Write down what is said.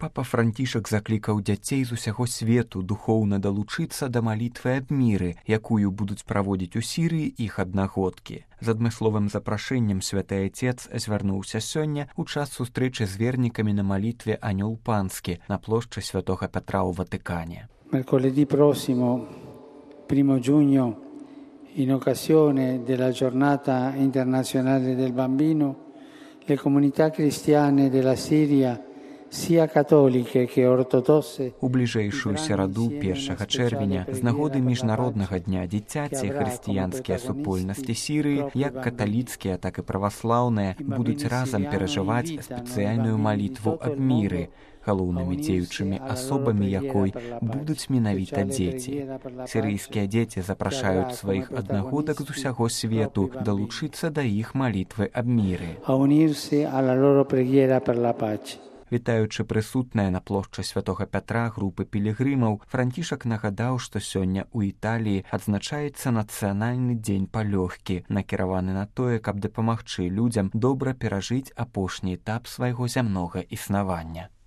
Папа Францішак заклікаў дзяцей з усяго свету духоўна далучыцца да малітвы аб міры, якую будуць праводзіць у Сірыі іх аднагодкі. З адмысловым запрашэннем святы Отец звярнуўся сёння ў час сустрэчы з вернікамі на малітве «Анёл панскі» на плошчы святога Петра ў Ватыкане. Mercoledì prossimo, 1 giugno, in occasione della giornata internazionale del bambino, le comunità cristiane della Siria, sia католікі, que ортодоксы, у бліжэйшую сераду 1 чэрвеня з нагоды міжнароднага дня дзіцяці хрысціянскія супольнасці Сірыі, як каталіцкія, так і праваслаўныя, будуць разам перажываць спецыяльную малітву аб міры, галоўнымі дзеючымі асобамі якой будуць менавіта дзеці. Сірыйскія дзеці запрашаюць сваіх аднагодак з усяго свету далучыцца да іх малітвы аб міры. Вітаючы прысутныя на плошчы святога Пятра групы пілігрымаў, Францішак нагадаў, што сёння ў Італіі адзначаецца нацыянальны дзень палёгкі, накіраваны на тое, каб дапамагчы людзям добра перажыць апошні этап свайго зямнога існавання.